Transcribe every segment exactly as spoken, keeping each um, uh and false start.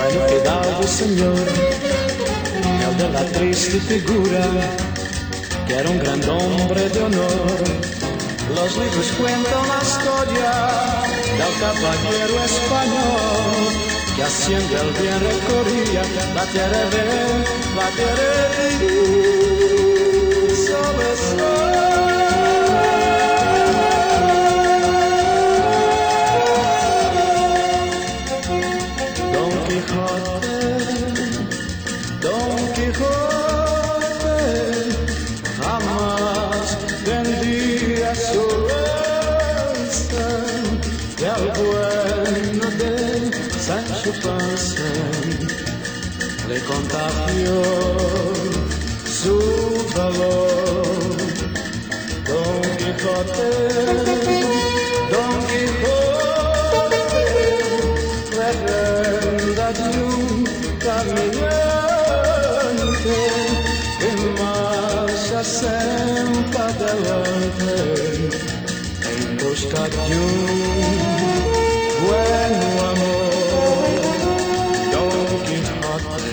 bueno fidalgo señor, el de la triste figura, que era un gran hombre de honor. Los libros cuentan la historia del caballero español, que haciendo el bien recorría la tierra de, la tierra de sobre Don Quijote, Don Quijote, jamás vendía su lanza, y al bueno de Sancho Panza le contagió su valor. Don Quijote, Don Quijote, leyenda de un caminante que marcha sempre adelante en busca de un buen amor. Don Quijote,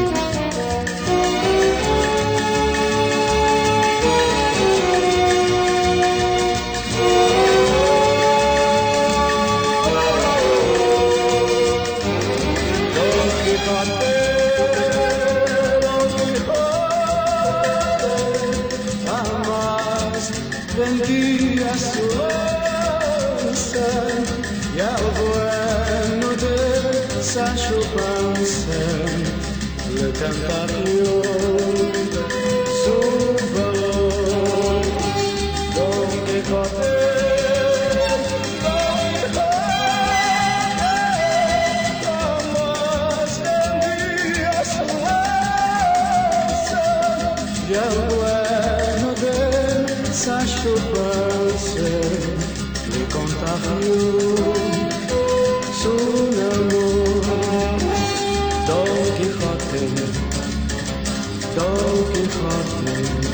Don Quijote, Don Quijote, jamás vendía su lanza, y al bueno de Sancho Panza le cantaría su valor. Don Quijote, Don Quijote, jamás vendía su lanza, y al bueno de Sancho Panza le contagió su amor. Don Quijote, Don Quijote.